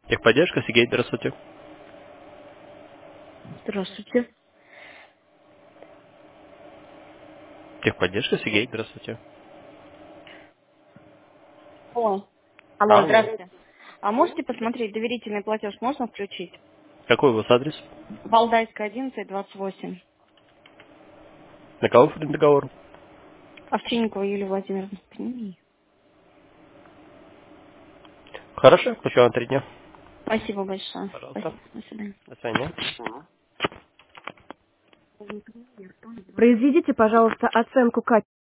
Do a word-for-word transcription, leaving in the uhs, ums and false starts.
Техподдержка, Сергей, здравствуйте. Здравствуйте. Техподдержка, Сергей, здравствуйте. Алло. Алло, Алло. здравствуйте. А можете посмотреть, доверительный платеж можно включить? Какой у вас адрес? Валдайская, одиннадцать, двадцать восемь. На кого договор? Овчинникова Юлия Владимировна. М. Хорошо, включу на три дня. Спасибо большое. Пожалуйста. Спасибо. До свидания. До свидания. Произведите, пожалуйста, оценку качества.